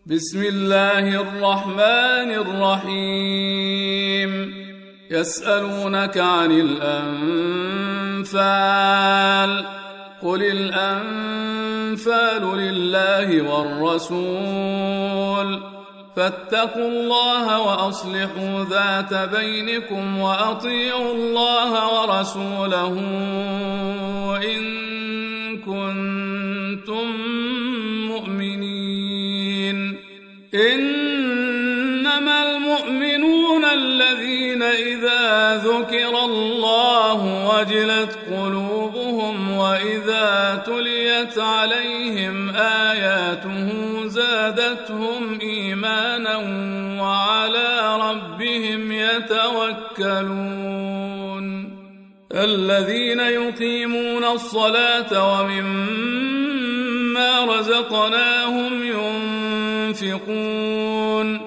بسم الله الرحمن الرحيم يسألونك عن الأنفال قل الأنفال لله والرسول فاتقوا الله وأصلحوا ذات بينكم وأطيعوا الله ورسوله إن كنتم مؤمنين إنما المؤمنون الذين إذا ذكر الله وجلت قلوبهم وإذا تليت عليهم آياته زادتهم إيمانا وعلى ربهم يتوكلون الذين يقيمون الصلاة ومما رزقناهم ينفقون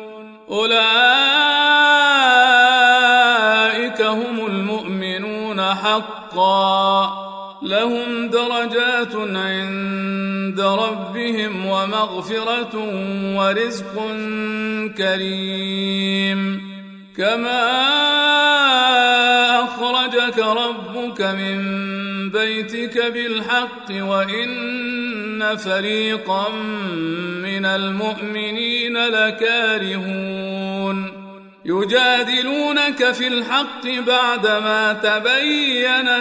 أولئك هم المؤمنون حقا لهم درجات عند ربهم ومغفرة ورزق كريم كما أخرجك ربك من بيتك بالحق وإن فريقا من المؤمنين لكارهون يجادلونك في الحق بعدما تبين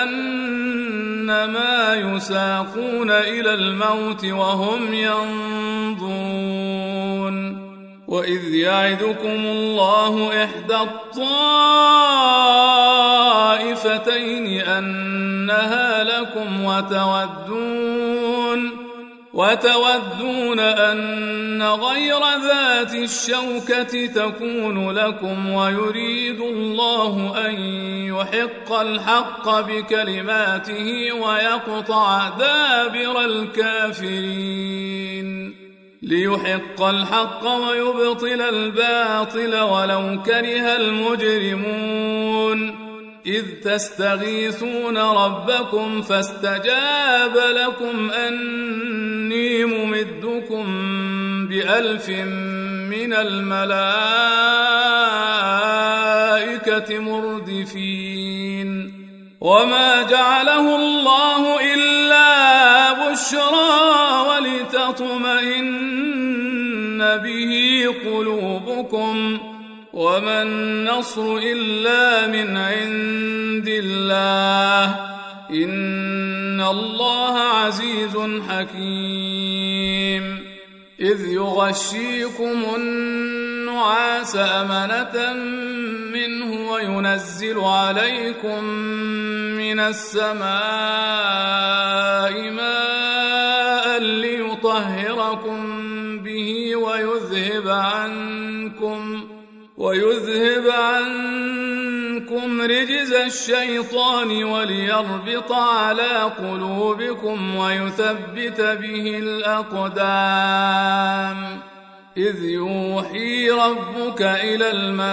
كأنما يساقون إلى الموت وهم ينظرون وإذ يعدكم الله إحدى الطائفتين أنها لكم وتودون أن غير ذات الشوكة تكون لكم ويريد الله أن يحق الحق بكلماته ويقطع دابر الكافرين ليحق الحق ويبطل الباطل ولو كره المجرمون إذ تستغيثون ربكم فاستجاب لكم أني ممدكم ب1000 من الملائكة مردفين وما جعله الله إلا بشرى ولتطمئن به قلوبكم وما النصر إلا من عند الله إن الله عزيز حكيم إذ يغشيكم النعاس أمنة منه وينزل عليكم من السماء ماء ليطهركم به ويذهب عنكم رجز الشيطان وليربط على قلوبكم ويثبت به الأقدام إذ يوحي ربك إلى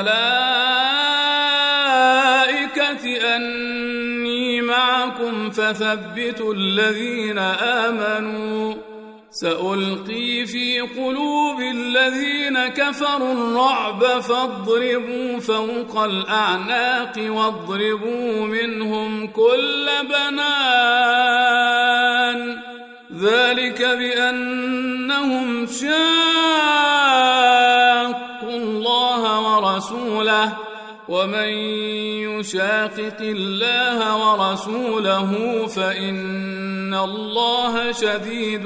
الملائكة أني معكم فثبتوا الذين آمنوا سألقي في قلوب الذين كفروا الرعب فاضربوا فوق الأعناق واضربوا منهم كل بنان ذلك بأنهم شاقوا الله ورسوله ومن يشاقق الله ورسوله فإن الله شديد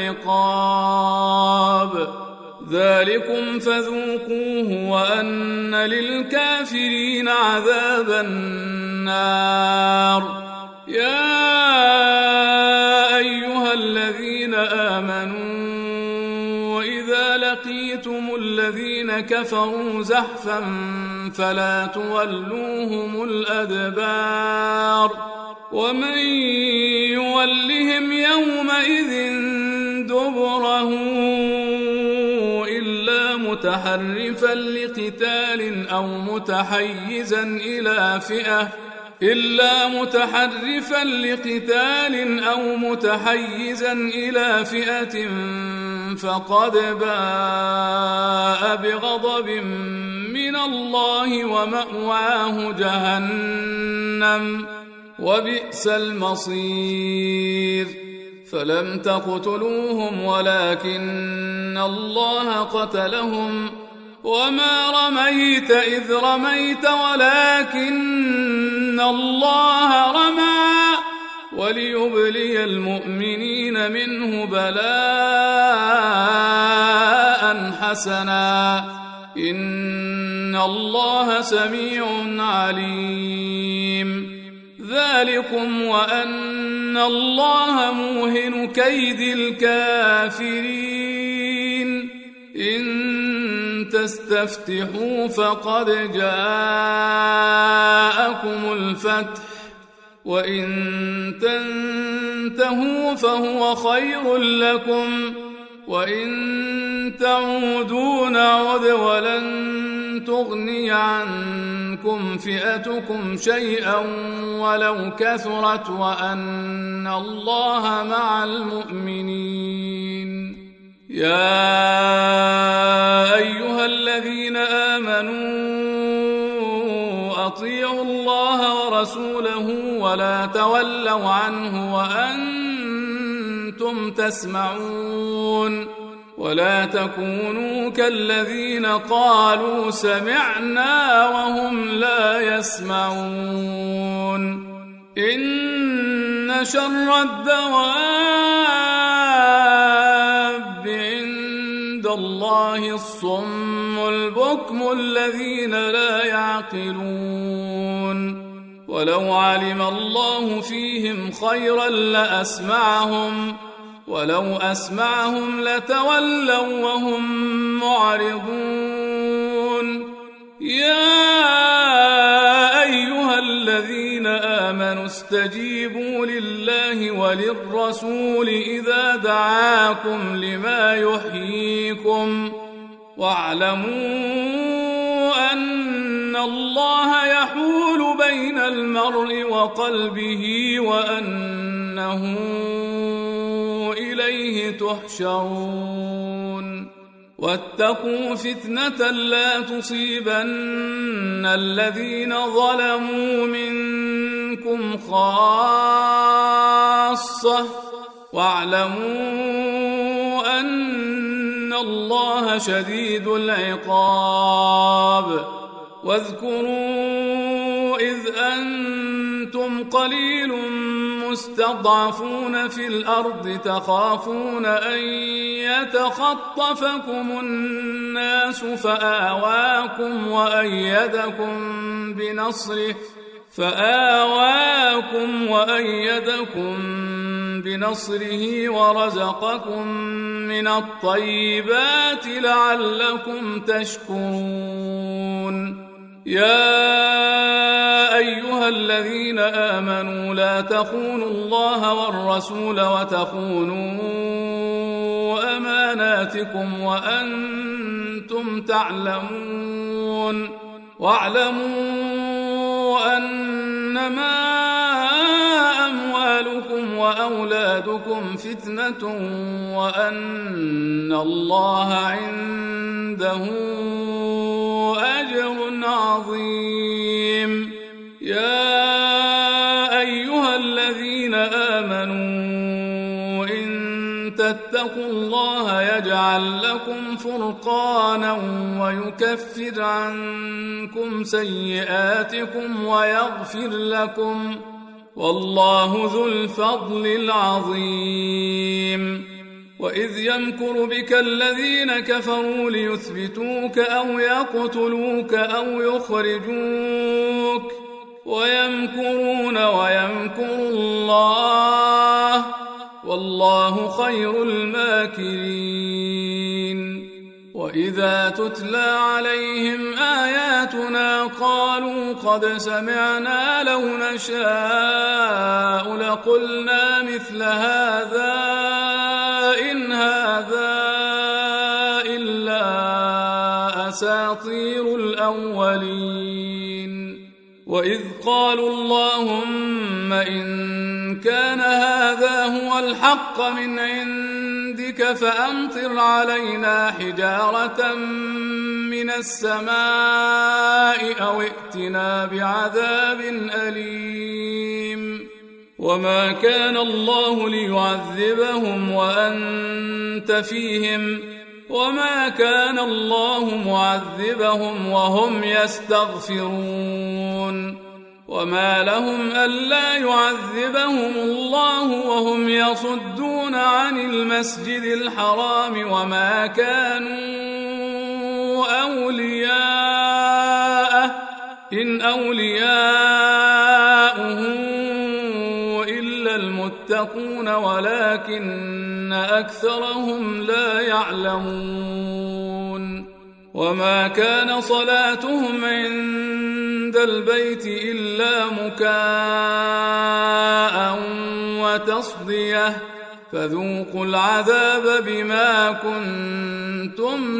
العقاب ذلكم فذوقوه وأن للكافرين عذاب النار يا أيها الذين آمنوا إذا لقيتم الذين كفروا زحفا فلا تولوهم الأدبار ومن يولهم يومئذ دبره إلا متحرفا لقتال أو متحيزا إلى فئة إلا متحرفا لقتال أو متحيزا إلى فئة فقد باء بغضب من الله ومأواه جهنم وبئس المصير فلم تقتلوهم ولكن الله قتلهم وما رميت إذ رميت ولكن الله رمى وليبلي المؤمنين منه بلاء حسنا إن الله سميع عليم ذلكم وأن الله موهن كيد الكافرين إن تستفتحوا فقد جاءكم الفتح وإن تنتهوا فهو خير لكم وإن تعودوا نعد ولن تغني عنكم فئتكم شيئا ولو كثرت وأن الله مع المؤمنين يا أيها الذين آمنوا أطيعوا الله ورسوله ولا تولوا عنه وأنتم تسمعون ولا تكونوا كالذين قالوا سمعنا وهم لا يسمعون إن شر الدواب عند الله الصم البكم الذين لا يعقلون ولو علم الله فيهم خيرا لأسمعهم ولو أسمعهم لتولوا وهم معرضون يا أيها الذين آمنوا استجيبوا لله وللرسول إذا دعاكم لما يحييكم واعلموا أن الله يحول بين المرء وقلبه وأنه إليه تحشرون واتقوا فتنة لا تصيبن الذين ظلموا منكم خاصة واعلموا أن الله شديد العقاب واذكروا إذ أنتم قليل مستضعفون في الأرض تخافون أن يتخطفكم الناس فآواكم وأيدكم بنصره ورزقكم من الطيبات لعلكم تشكرون يا أيها الذين آمنوا لا تخونوا الله والرسول وتخونوا أماناتكم وأنتم تعلمون واعلموا أنما أموالكم وأولادكم فتنة وأن الله عنده أجر عظيم يا أيها الذين آمنوا إن تتقوا الله يجعل لكم فرقانا ويكفر عنكم سيئاتكم ويغفر لكم والله ذو الفضل العظيم وإذ يمكر بك الذين كفروا ليثبتوك أو يقتلوك أو يخرجوك ويمكرون ويمكر الله والله خير الماكرين وإذا تتلى عليهم آياتنا قالوا قد سمعنا لو نشاء لقلنا مثل هذا إن هذا إلا أساطير الأولين وإذ قالوا اللهم إن كان هذا هو الحق من عندك فأمطر علينا حجارة من السماء أو ائتنا بعذاب أليم وما كان الله ليعذبهم وأنت فيهم وما كان الله معذبهم وهم يستغفرون وما لهم ألا يعذبهم الله وهم يصدون عن المسجد الحرام وما كانوا أولياءه إن أولياؤه إلا المتقون ولكن أكثرهم لا يعلمون وما كان صلاتهم عند البيت إلا مكاء وتصدية فذوقوا العذاب بما كنتم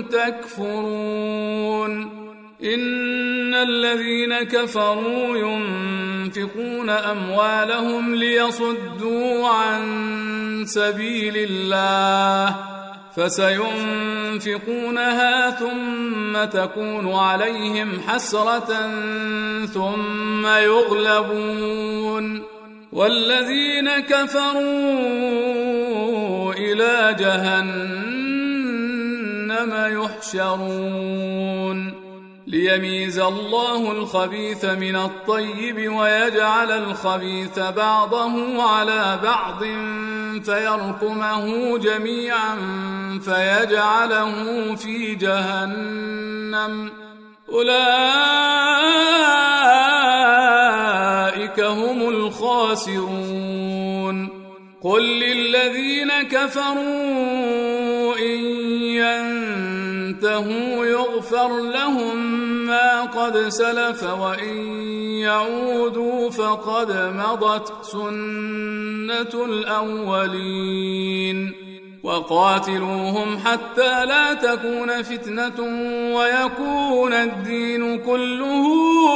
تكفرون إن الذين كفروا ينفقون أموالهم ليصدوا عن سبيل الله فسينفقونها ثم تكون عليهم حسرة ثم يغلبون والذين كفروا إلى جهنم يحشرون ليميز الله الخبيث من الطيب ويجعل الخبيث بعضه على بعض فيركمه جميعا فيجعله في جهنم أولئك هم الخاسرون قل للذين كفروا إن ينتهوا يغفر لهم ما قد سلف وإن يعودوا فقد مضت سنة الأولين وقاتلوهم حتى لا تكون فتنة ويكون الدين كله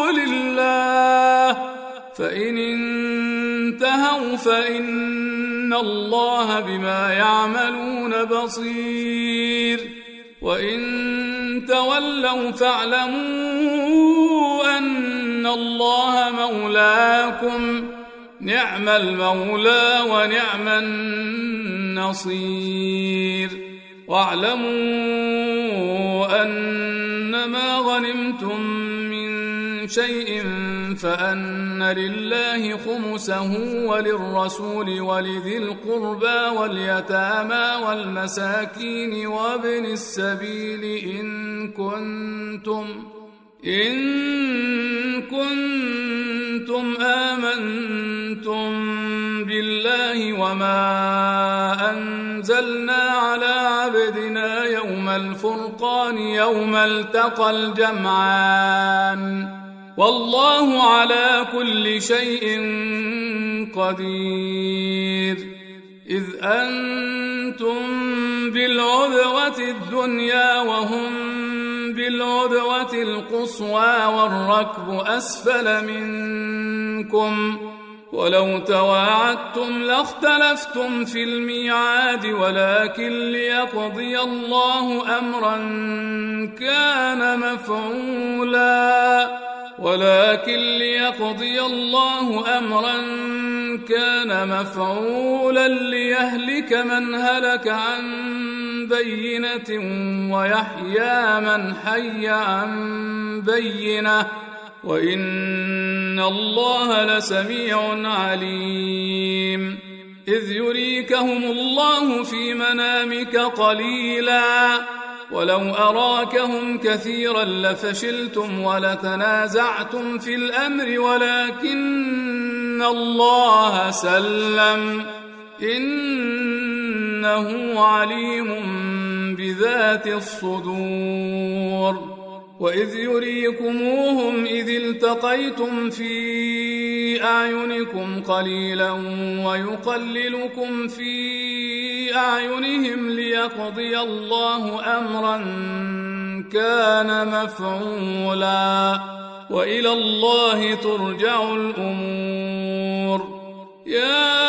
لله فإن انتهوا فإن الله بما يعملون بصير وإن تولوا فاعلموا أن الله مولاكم نعم المولى ونعم النصير واعلموا أنما غنمتم من شيء فأن لله خمسه وللرسول ولذي القربى واليتامى والمساكين وابن السبيل إن كنتم آمنتم بالله وما أنزلنا على عبدنا يوم الفرقان يوم التقى الجمعان والله على كل شيء قدير إذ أنتم بالعدوة الدنيا وهم بالعدوة القصوى والركب أسفل منكم ولو تواعدتم لاختلفتم في الميعاد ولكن ليقضي الله أمرا كان مفعولا ليهلك من هلك عن بينة ويحيى من حي عن بينة وإن الله لسميع عليم إذ يريكهم الله في منامك قليلا ولو أراكهم كثيرا لفشلتم ولتنازعتم في الأمر ولكن الله سلم إنه عليم بذات الصدور وإذ يريكموهم إذ التقيتم في أعينكم قليلا ويقللكم في أعينهم ليقضي الله أمرا كان مفعولا وإلى الله ترجع الأمور. يا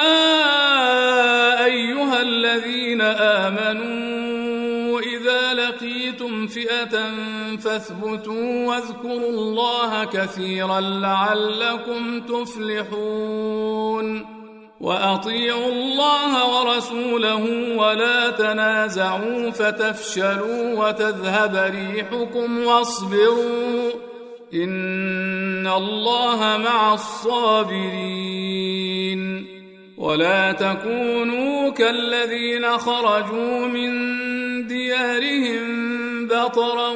أيها الذين آمنوا إذا لقيتم فئة فاثبتوا واذكروا الله كثيرا لعلكم تفلحون. وأطيعوا الله ورسوله ولا تنازعوا فتفشلوا وتذهب ريحكم واصبروا إن الله مع الصابرين. ولا تكونوا كالذين خرجوا من ديارهم بطرا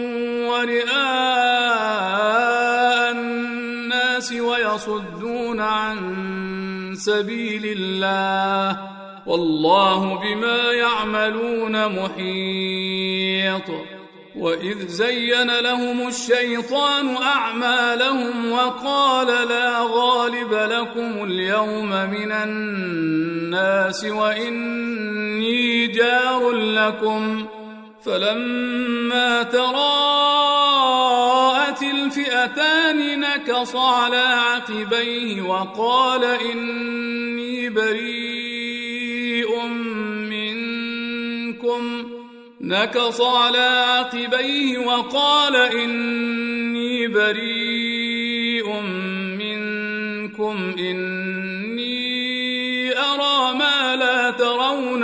ورئاء الناس ويصدون عن سبيل الله والله بما يعملون محيط. وإذ زين لهم الشيطان أعمالهم وقال لا غالب لكم اليوم من الناس وإني جار لكم فلما تراءت الفئتان نكص على عقبيه وقال إني بريء منكم إني أرى ما لا ترون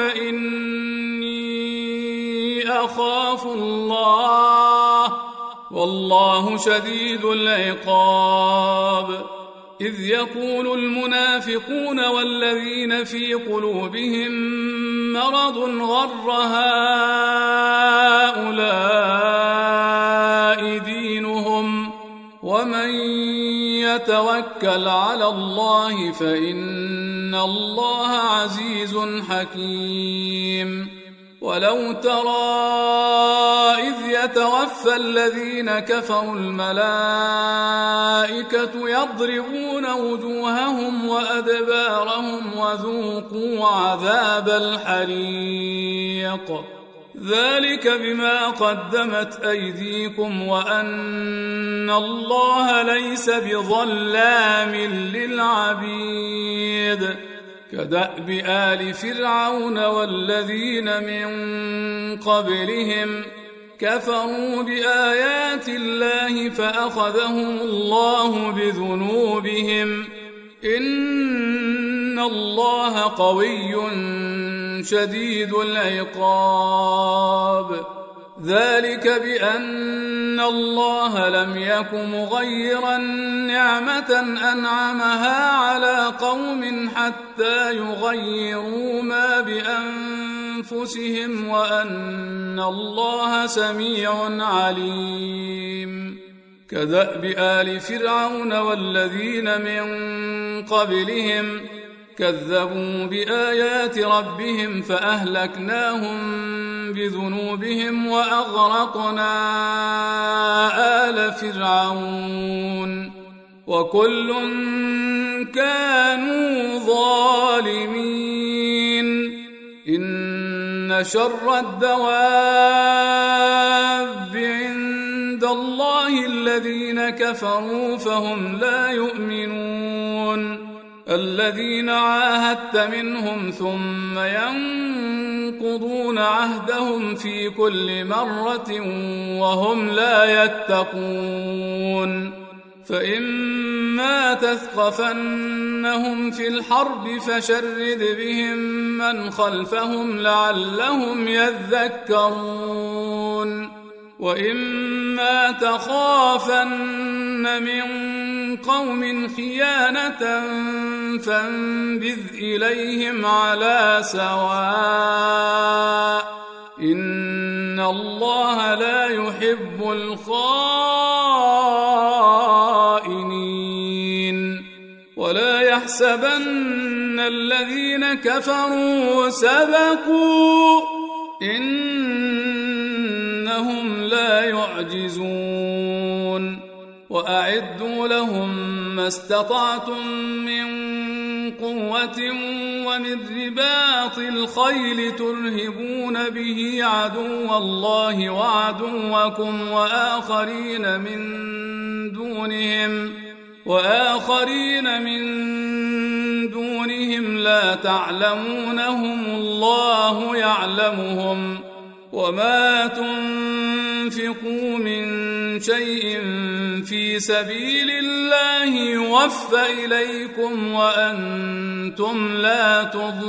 إني أخاف الله والله شديد العقاب. إذ يقول المنافقون والذين في قلوبهم مرض غر هؤلاء دينهم ومن يتوكل على الله فإن الله عزيز حكيم. ولو ترى إذ يتوفى الذين كفروا الملائكة يضربون وجوههم وأدبارهم وذوقوا عذاب الحريق ذلك بما قدمت أيديكم وأن الله ليس بظلام للعبيد. كدأب آل فرعون والذين من قبلهم كفروا بآيات الله فأخذهم الله بذنوبهم إن الله قوي شديد العقاب. ذلك بأن الله لم يك مغيرا نعمة أنعمها على قوم حتى يغيروا ما بأنفسهم وأن الله سميع عليم. كدأب آل فرعون والذين من قبلهم كذبوا بآيات ربهم فأهلكناهم بذنوبهم وأغرقنا آل فرعون وكل كانوا ظالمين. إن شر الدواب عند الله الذين كفروا فهم لا يؤمنون. الذين عاهدت منهم ثم ينقضون عهدهم في كل مرة وهم لا يتقون. فإما تثقفنهم في الحرب فشرد بهم من خلفهم لعلهم يذكرون. وإما تخافن من قوم خيانة فانبذ إليهم على سواء إن الله لا يحب الخائنين. ولا يحسبن الذين كفروا سبقوا إنهم لا يعجزون. وأعدوا لهم ما استطعتم من قوة ومن رباط الخيل ترهبون به عدو الله وعدوكم وآخرين من دونهم وآخرين من دونهم لا تعلمونهم الله يعلمهم وما تنفقوا من شيء في سبيل الله يوفى إليكم وأنتم لا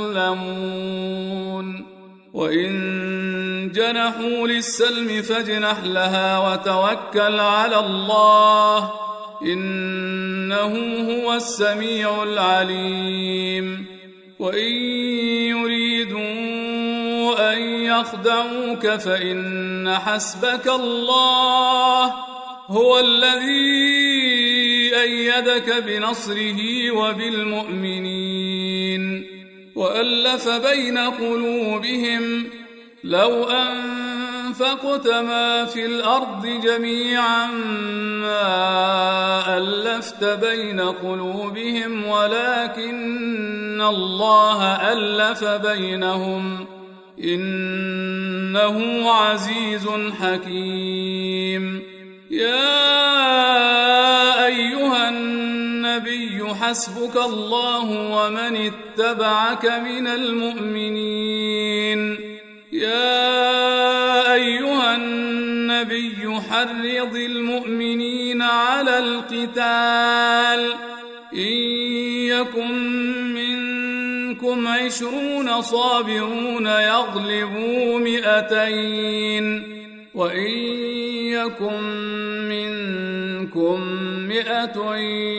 تظلمون وإن جنحوا للسلم فاجنح لها وتوكل على الله إنه هو السميع العليم وإن يريدوا أن يخدعوك فإن حسبك الله هو الذي أيدك بنصره وبالمؤمنين وألف بين قلوبهم لو أنفقت ما في الأرض جميعا ما ألفت بين قلوبهم ولكن الله ألف بينهم إنه عزيز حكيم يا أيها النبي حسبك الله ومن اتبعك من المؤمنين يا أيها النبي حرض المؤمنين على القتال إن يكن منكم 20 صابرون يغلبوا 200 وإن يكن منكم 100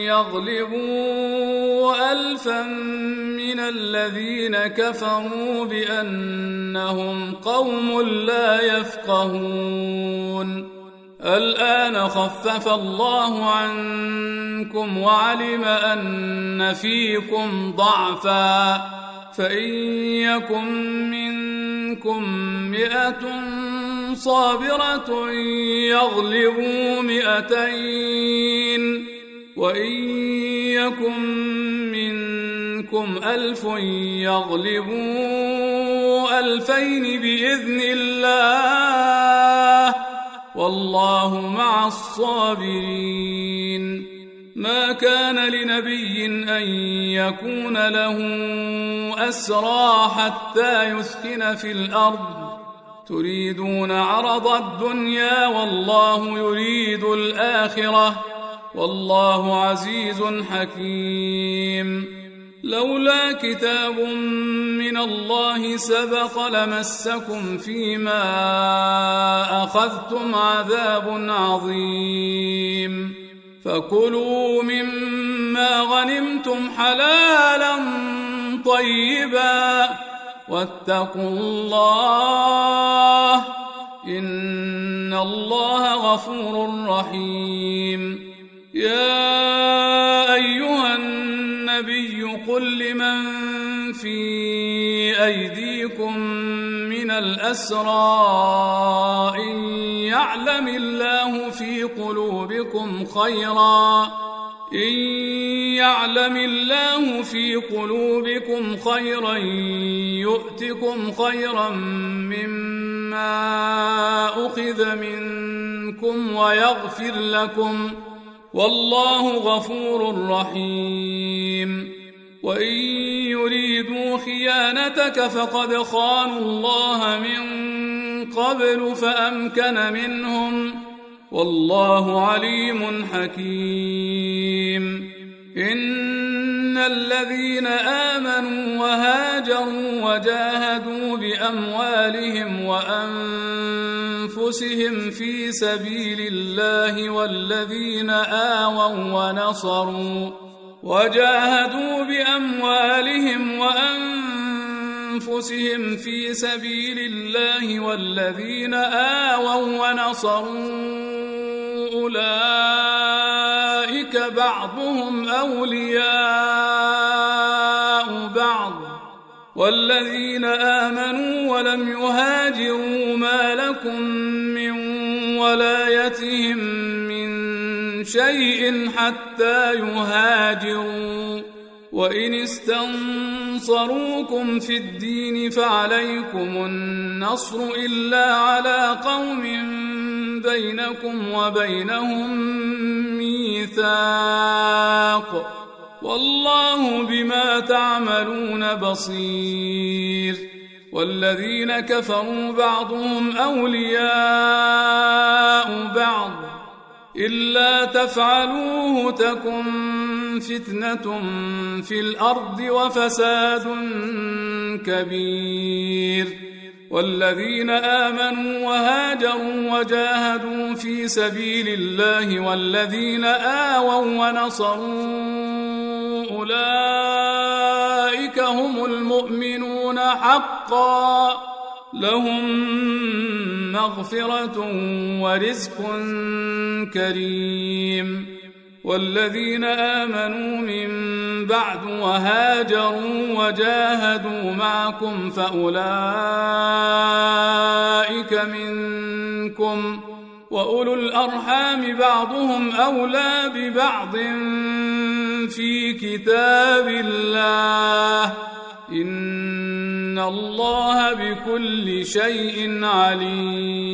يغلبوا 1000 من الذين كفروا بأنهم قوم لا يفقهون الآن خفف الله عنكم وعلم أن فيكم ضعفا فإن يكن منكم 100 صابرة يغلبوا 200 وإن يكن منكم 1000 يغلبوا 2000 بإذن الله والله مع الصابرين ما كان لنبي أن يكون له أسرى حتى يثخن في الأرض تريدون عرض الدنيا والله يريد الآخرة والله عزيز حكيم لولا كتاب من الله سبق لمسكم فيما أخذتم عذاب عظيم فكلوا مما غنمتم حلالا طيبا واتقوا الله إن الله غفور رحيم يا أيها النبي قل لمن في أيديكم من الأسرى إن يعلم الله في قلوبكم خيرا يؤتكم خيرا مما أخذ منكم ويغفر لكم والله غفور رحيم وإن يريدوا خيانتك فقد خانوا الله من قبل فأمكن منهم والله عليم حكيم إن الذين آمنوا وهاجروا وجاهدوا بأموالهم وأنفسهم في سبيل الله والذين آووا ونصروا أولئك بعضهم أولياء بعض والذين آمنوا ولم يهاجروا ما لكم من ولايتهم من شيء حتى يهاجروا وإن استنصروكم في الدين فعليكم النصر إلا على قوم بينكم وبينهم ميثاق والله بما تعملون بصير والذين كفروا بعضهم أولياء بعض إلا تفعلوه تكن فتنة في الأرض وفساد كبير والذين آمنوا وهاجروا وجاهدوا في سبيل الله والذين آووا ونصروا أولئك هم المؤمنون حقا لهم مغفرة ورزق كريم والذين آمنوا من بعد وهاجروا وجاهدوا معكم فأولئك منكم وأولو الأرحام بعضهم أولى ببعض في كتاب الله إن الله بكل شيء عليم